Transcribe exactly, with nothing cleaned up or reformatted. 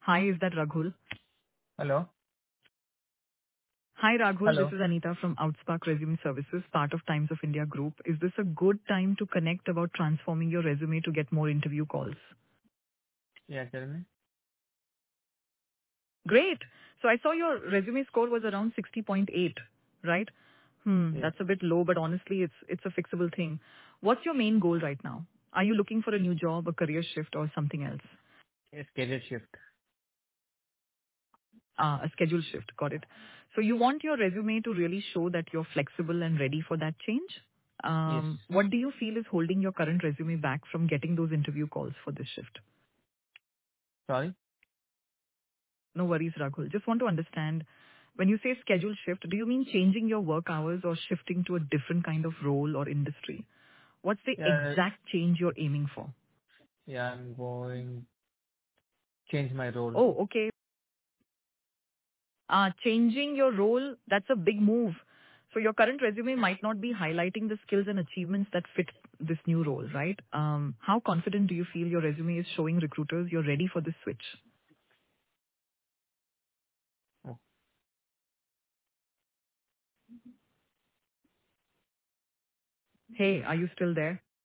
Hi, is that Raghul? Hello? Hi, Raghul. This Hello? is Anita from Outspark Resume Services, part of Times of India Group. Is this a good time to connect about transforming your resume to get more interview calls? Yeah, tell me. Great. So I saw your resume score was around sixty point eight, right? Hmm, Yeah. that's a bit low, but honestly, it's it's a fixable thing. What's your main goal right now? Are you looking for a new job, a career shift, or something else? Yes, career shift. Ah, a schedule shift. Got it. So you want your resume to really show that you're flexible and ready for that change? Yes. Um, what do you feel is holding your current resume back from getting those interview calls for this shift? Sorry? No worries, Raghul. Just want to understand, when you say schedule shift, do you mean changing your work hours or shifting to a different kind of role or industry? What's the Yeah, exact change you're aiming for? yeah, I'm going change my role. Oh, okay. Uh, changing your role, that's a big move. So your current resume might not be highlighting the skills and achievements that fit this new role, right? Um, how confident do you feel your resume is showing recruiters you're ready for this switch? Oh, Hey, are you still there?